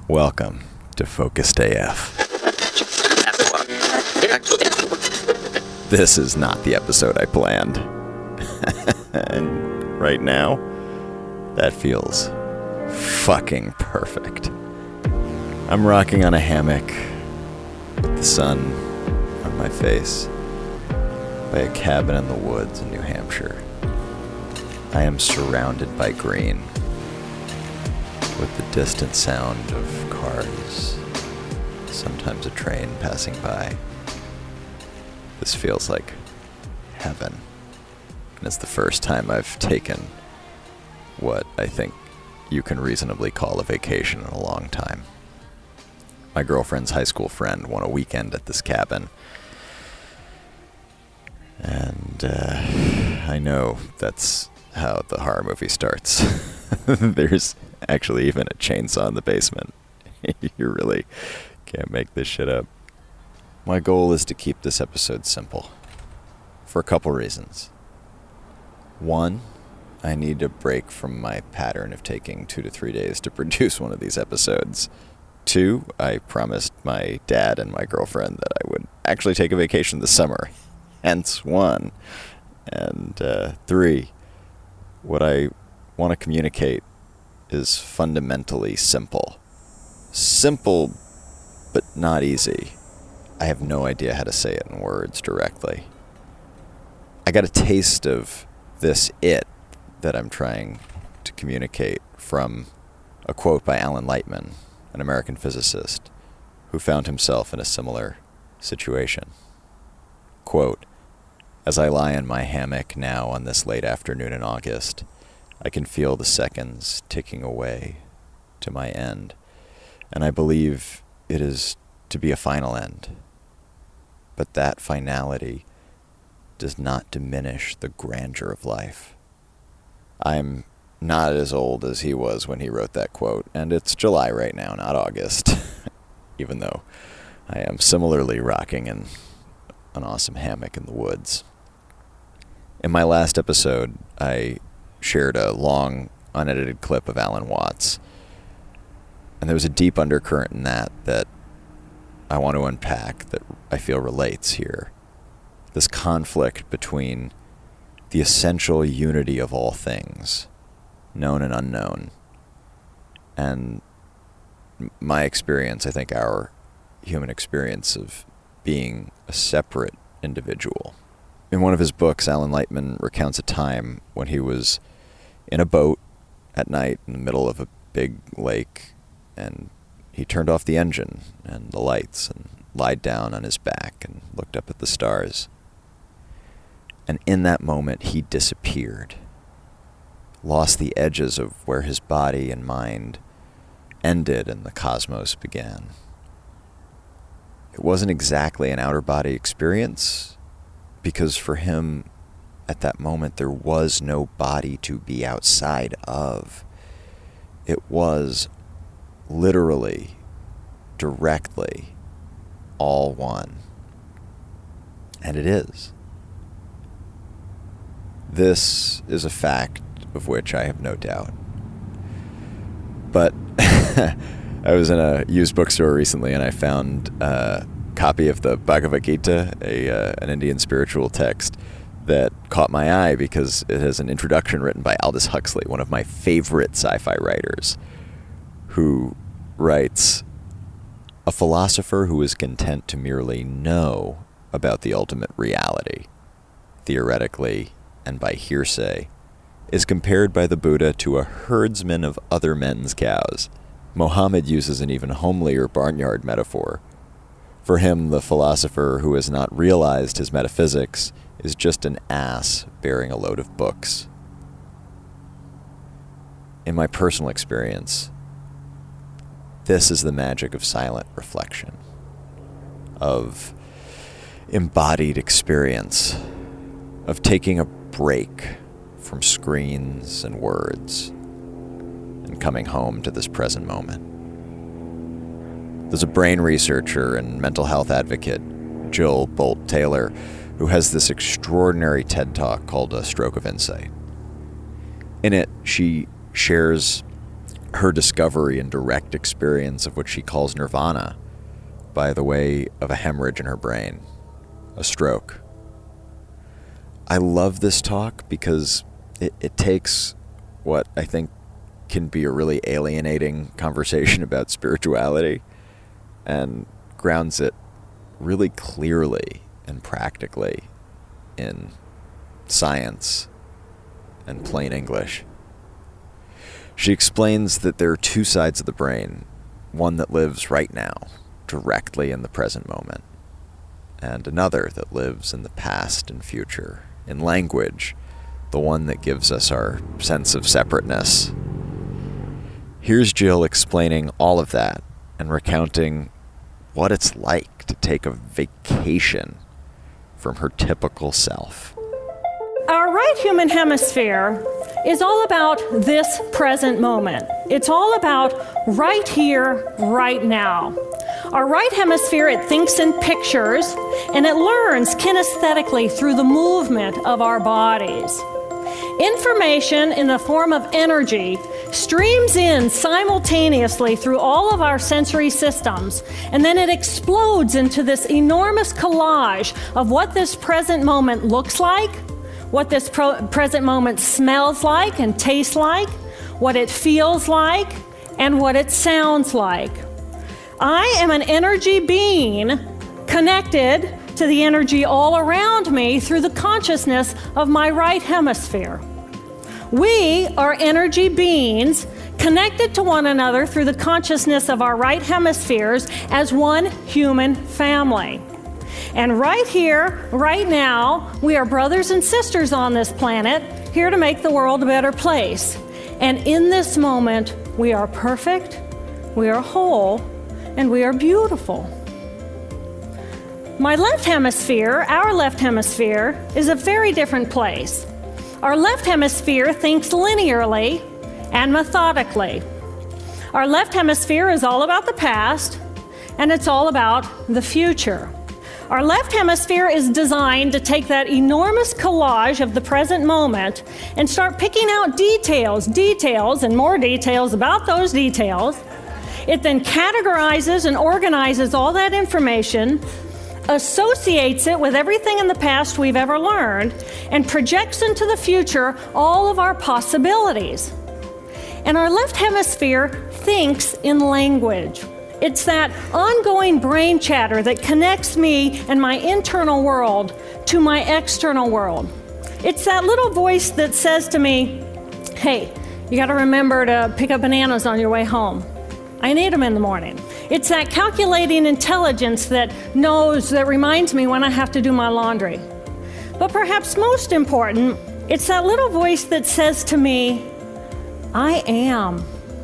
Welcome to Focused AF. This is not the episode I planned. And right now, that feels fucking perfect. I'm rocking on a hammock, with the sun on my face, by a cabin in the woods in New Hampshire. I am surrounded by green, with the distant sound of cars, sometimes a train passing by. This feels like heaven, and it's the first time I've taken what I think you can reasonably call a vacation in a long time. My girlfriend's high school friend won a weekend at this cabin, and I know that's how the horror movie starts. There's actually even a chainsaw in the basement. You really can't make this shit up. My goal is to keep this episode simple, for a couple reasons. One, I need a break from my pattern of taking 2 to 3 days to produce one of these episodes. Two, I promised my dad and my girlfriend that I would actually take a vacation this summer. Hence one. And three, what I want to communicate is fundamentally simple. Simple, but not easy. I have no idea how to say it in words directly. I got a taste of this it that I'm trying to communicate from a quote by Alan Lightman, an American physicist who found himself in a similar situation. Quote, "As I lie in my hammock now on this late afternoon in August, I can feel the seconds ticking away to my end, and I believe it is to be a final end. But that finality does not diminish the grandeur of life." I'm not as old as he was when he wrote that quote, and it's July right now, not August, even though I am similarly rocking in an awesome hammock in the woods. In my last episode, I shared a long, unedited clip of Alan Watts, and there was a deep undercurrent in that I want to unpack that I feel relates here. This conflict between the essential unity of all things, known and unknown, and my experience, I think our human experience of being a separate individual. In one of his books, Alan Lightman recounts a time when he was in a boat at night in the middle of a big lake, and he turned off the engine and the lights and lied down on his back and looked up at the stars. And in that moment, he disappeared, lost the edges of where his body and mind ended and the cosmos began. It wasn't exactly an outer body experience, because for him, at that moment, there was no body to be outside of. It was literally, directly, all one. And it is. This is a fact of which I have no doubt. But I was in a used bookstore recently and I found a copy of the Bhagavad Gita, an Indian spiritual text, that caught my eye because it has an introduction written by Aldous Huxley, one of my favorite sci-fi writers, who writes, "A philosopher who is content to merely know about the ultimate reality, theoretically and by hearsay, is compared by the Buddha to a herdsman of other men's cows." Mohammed uses an even homelier barnyard metaphor. For him, the philosopher who has not realized his metaphysics is just an ass bearing a load of books. In my personal experience, this is the magic of silent reflection, of embodied experience, of taking a break from screens and words and coming home to this present moment. There's a brain researcher and mental health advocate, Jill Bolt Taylor, who has this extraordinary TED Talk called A Stroke of Insight. In it, she shares her discovery and direct experience of what she calls nirvana by the way of a hemorrhage in her brain, a stroke. I love this talk because it takes what I think can be a really alienating conversation about spirituality and grounds it really clearly and practically in science and plain English. She explains that there are two sides of the brain, one that lives right now, directly in the present moment, and another that lives in the past and future, in language, the one that gives us our sense of separateness. Here's Jill explaining all of that and recounting what it's like to take a vacation from her typical self. Our right human hemisphere is all about this present moment. It's all about right here, right now. Our right hemisphere, it thinks in pictures, and it learns kinesthetically through the movement of our bodies. Information in the form of energy streams in simultaneously through all of our sensory systems, and then it explodes into this enormous collage of what this present moment looks like, what this present moment smells like and tastes like, what it feels like, and what it sounds like. I am an energy being connected to the energy all around me through the consciousness of my right hemisphere. We are energy beings connected to one another through the consciousness of our right hemispheres as one human family. And right here, right now, we are brothers and sisters on this planet, here to make the world a better place. And in this moment, we are perfect, we are whole, and we are beautiful. My left hemisphere, our left hemisphere, is a very different place. Our left hemisphere thinks linearly and methodically. Our left hemisphere is all about the past, and it's all about the future. Our left hemisphere is designed to take that enormous collage of the present moment and start picking out details, and more details about those details. It then categorizes and organizes all that information, associates it with everything in the past we've ever learned, and projects into the future all of our possibilities. And our left hemisphere thinks in language. It's that ongoing brain chatter that connects me and my internal world to my external world. It's that little voice that says to me, hey, you got to remember to pick up bananas on your way home. I need them in the morning. It's that calculating intelligence that reminds me when I have to do my laundry. But perhaps most important, it's that little voice that says to me, I am.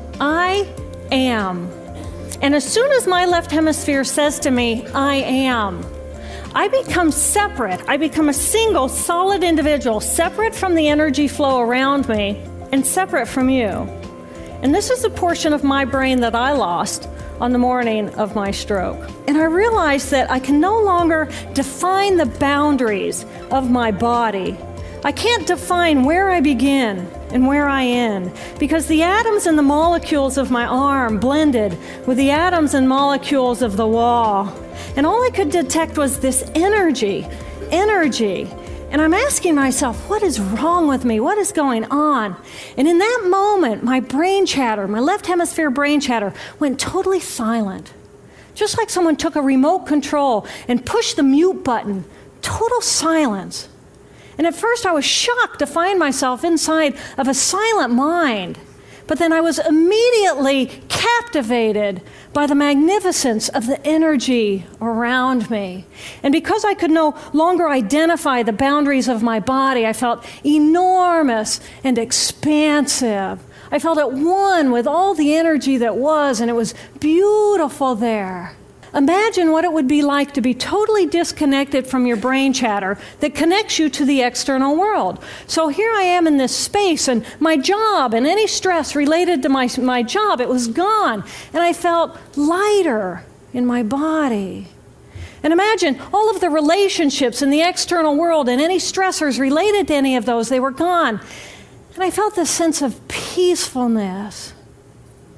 And as soon as my left hemisphere says to me, I am, I become separate. I become a single, solid individual, separate from the energy flow around me and separate from you. And this is a portion of my brain that I lost on the morning of my stroke. And I realized that I can no longer define the boundaries of my body. I can't define where I begin and where I end, because the atoms and the molecules of my arm blended with the atoms and molecules of the wall. And all I could detect was this energy. And I'm asking myself, what is wrong with me? What is going on? And in that moment, my brain chatter, my left hemisphere brain chatter, went totally silent. Just like someone took a remote control and pushed the mute button. Total silence. And at first I was shocked to find myself inside of a silent mind. But then I was immediately captivated by the magnificence of the energy around me. And because I could no longer identify the boundaries of my body, I felt enormous and expansive. I felt at one with all the energy that was, and it was beautiful there. Imagine what it would be like to be totally disconnected from your brain chatter that connects you to the external world. So here I am in this space, and my job and any stress related to my job, it was gone. And I felt lighter in my body. And imagine all of the relationships in the external world and any stressors related to any of those, they were gone. And I felt this sense of peacefulness.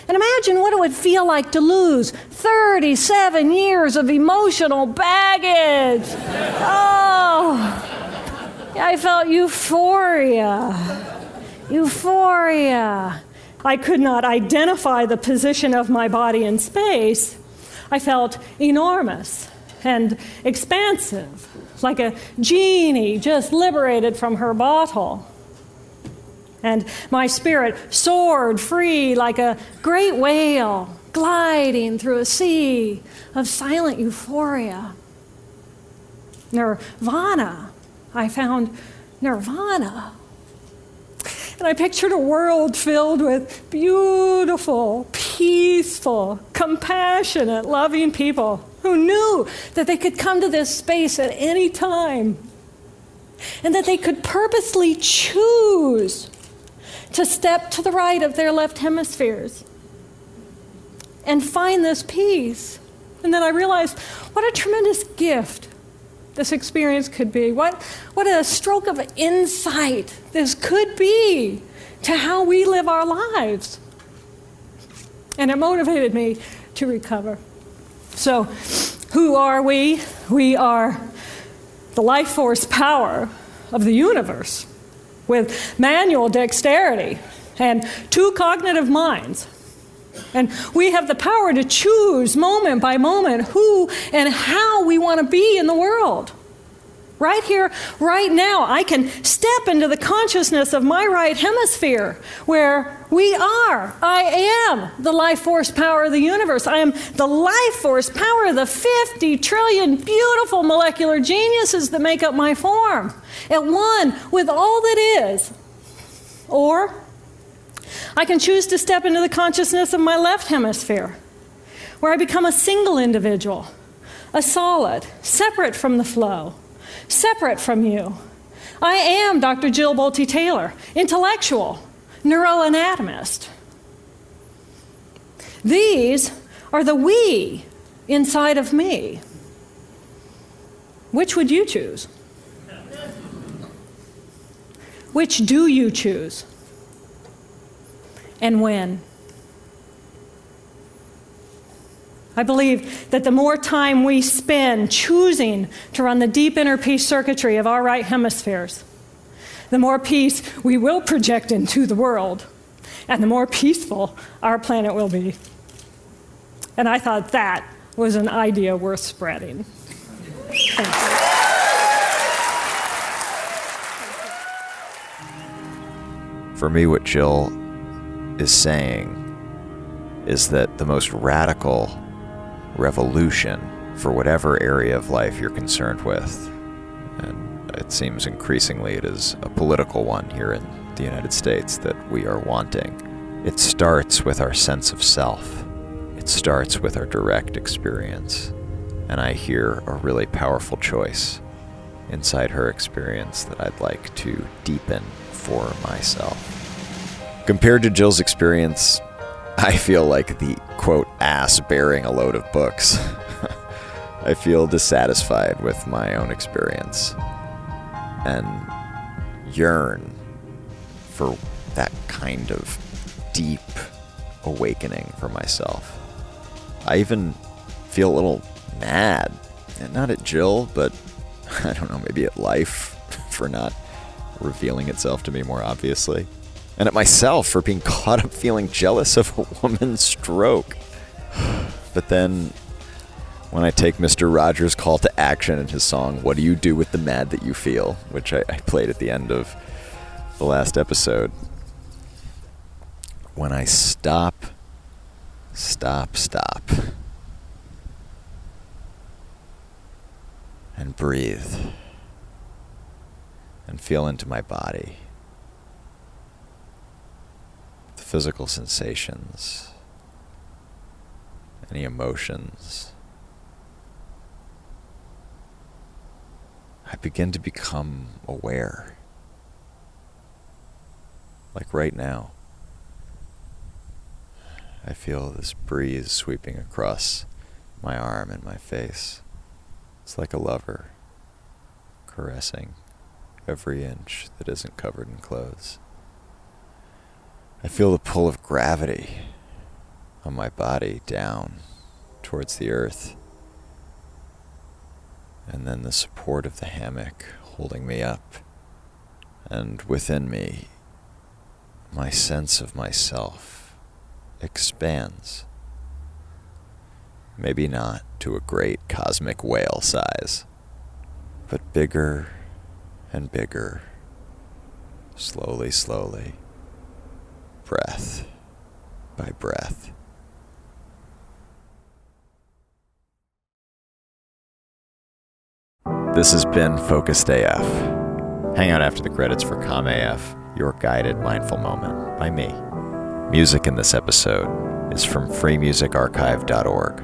And imagine what it would feel like to lose 37 years of emotional baggage. Oh, I felt euphoria. Euphoria. I could not identify the position of my body in space. I felt enormous and expansive, like a genie just liberated from her bottle. And my spirit soared free like a great whale gliding through a sea of silent euphoria. Nirvana. I found nirvana. And I pictured a world filled with beautiful, peaceful, compassionate, loving people who knew that they could come to this space at any time and that they could purposely choose to step to the right of their left hemispheres and find this peace. And then I realized what a tremendous gift this experience could be. What a stroke of insight this could be to how we live our lives. And it motivated me to recover. So, who are we? We are the life force power of the universe, with manual dexterity and 2 cognitive minds. And we have the power to choose moment by moment who and how we want to be in the world. Right here, right now, I can step into the consciousness of my right hemisphere where I am the life force power of the universe. I am the life force power of the 50 trillion beautiful molecular geniuses that make up my form, at one with all that is. Or I can choose to step into the consciousness of my left hemisphere, where I become a single individual, a solid, separate from the flow, separate from you. I am Dr. Jill Bolte Taylor, intellectual, neuroanatomist. These are the we inside of me. Which would you choose? Which do you choose? And when? I believe that the more time we spend choosing to run the deep inner peace circuitry of our right hemispheres, the more peace we will project into the world, and the more peaceful our planet will be. And I thought that was an idea worth spreading. Thank you. For me, what Jill is saying is that the most radical revolution for whatever area of life you're concerned with, and it seems increasingly it is a political one here in the United States that we are wanting, it starts with our sense of self. It starts with our direct experience. And I hear a really powerful choice inside her experience that I'd like to deepen for myself. Compared to Jill's experience, I feel like the, quote, ass bearing a load of books. I feel dissatisfied with my own experience and yearn for that kind of deep awakening for myself. I even feel a little mad, and not at Jill, but I don't know, maybe at life for not revealing itself to me more obviously. And at myself for being caught up feeling jealous of a woman's stroke. But then, when I take Mr. Rogers' call to action in his song, What Do You Do With the Mad That You Feel, which I played at the end of the last episode, when I stop, and breathe, and feel into my body, the physical sensations, any emotions, I begin to become aware. Like right now, I feel this breeze sweeping across my arm and my face. It's like a lover caressing every inch that isn't covered in clothes. I feel the pull of gravity on my body down towards the earth, and then the support of the hammock holding me up, and within me, my sense of myself expands. Maybe not to a great cosmic whale size, but bigger and bigger, slowly, slowly, breath by breath. This has been Focused AF. Hang out after the credits for Calm AF, your guided mindful moment by me. Music in this episode is from freemusicarchive.org.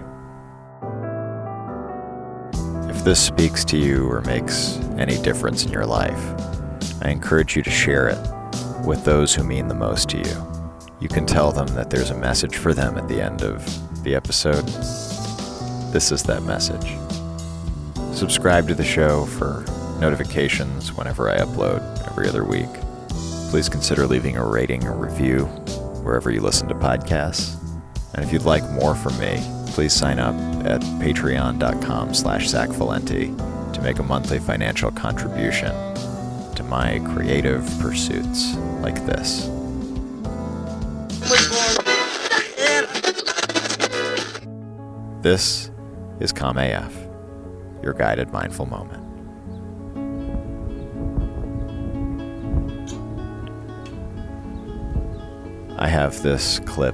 If this speaks to you or makes any difference in your life, I encourage you to share it with those who mean the most to you. You can tell them that there's a message for them at the end of the episode. This is that message. Subscribe to the show for notifications whenever I upload every other week. Please consider leaving a rating or review wherever you listen to podcasts. And if you'd like more from me, please sign up at patreon.com/ZachValenti to make a monthly financial contribution to my creative pursuits like this. This is Calm AF, your guided mindful moment. I have this clip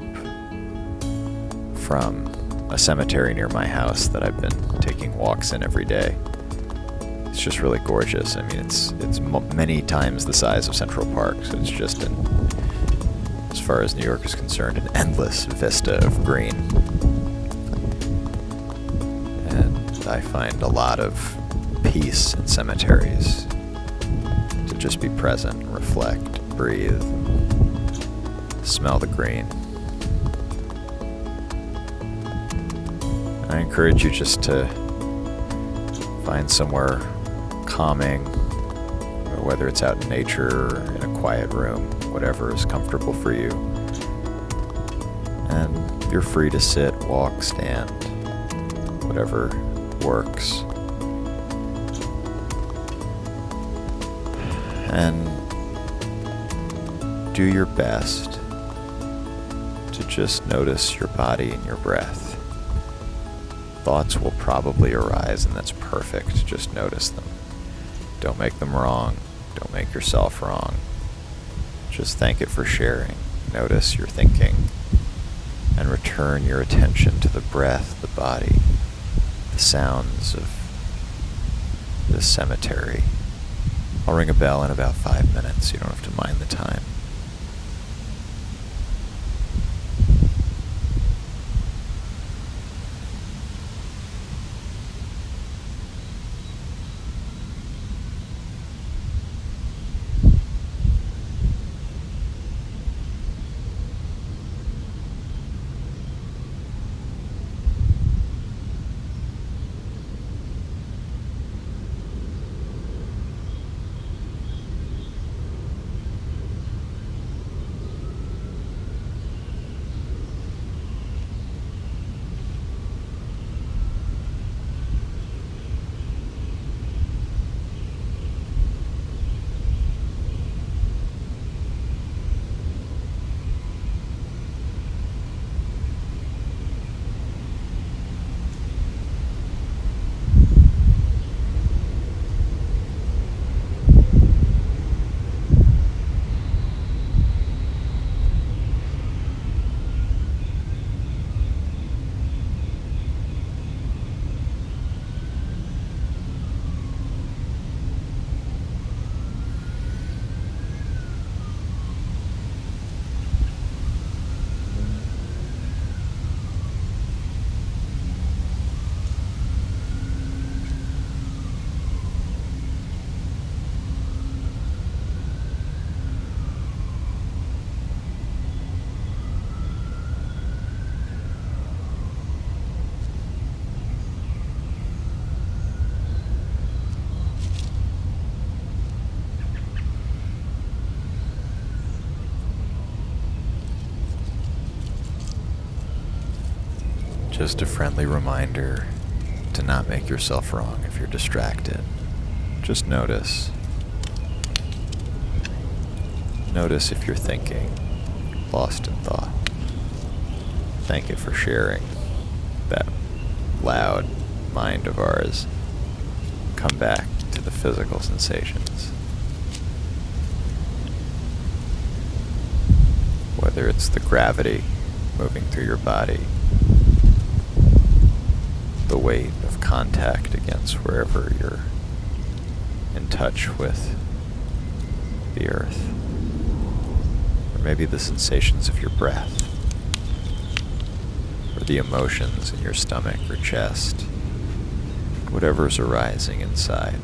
from a cemetery near my house that I've been taking walks in every day. It's just really gorgeous. I mean, it's many times the size of Central Park, so it's just, as far as New York is concerned, an endless vista of green. And I find a lot of peace in cemeteries, to just be present, reflect, breathe, smell the green. I encourage you just to find somewhere calming, whether it's out in nature or in a quiet room, whatever is comfortable for you. And you're free to sit, walk, stand, whatever works. And do your best to just notice your body and your breath. Thoughts will probably arise, and that's perfect. Just notice them. Don't make them wrong. Don't make yourself wrong. Just thank it for sharing. Notice your thinking, and return your attention to the breath, the body, the sounds of this cemetery. I'll ring a bell in about 5 minutes. You don't have to mind the time. Just a friendly reminder to not make yourself wrong if you're distracted. Just notice. Notice if you're thinking, lost in thought. Thank you for sharing that loud mind of ours. Come back to the physical sensations. Whether it's the gravity moving through your body, the weight of contact against wherever you're in touch with the earth, or maybe the sensations of your breath, or the emotions in your stomach or chest, whatever's arising inside.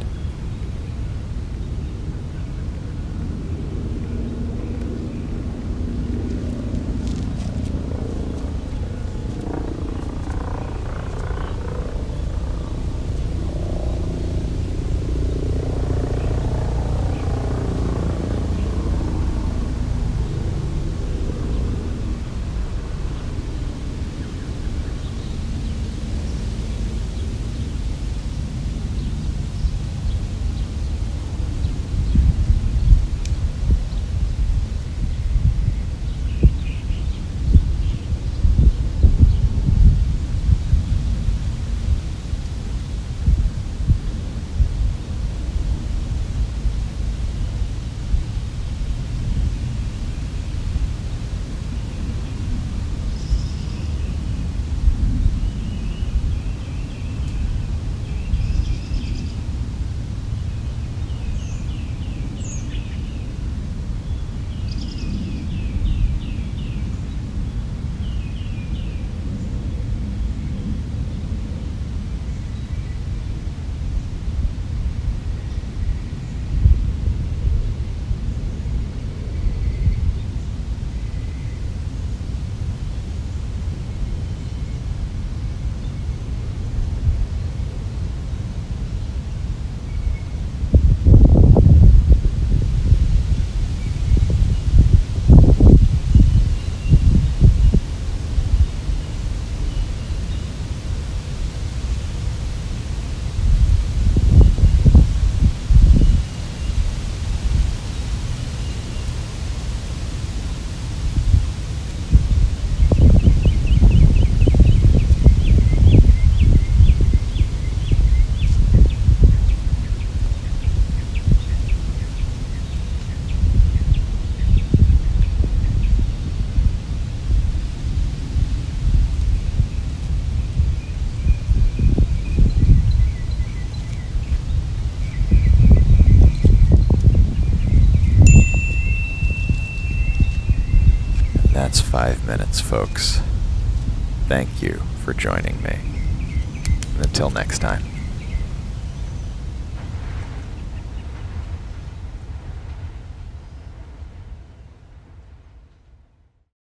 That's 5 minutes, folks. Thank you for joining me. And until next time.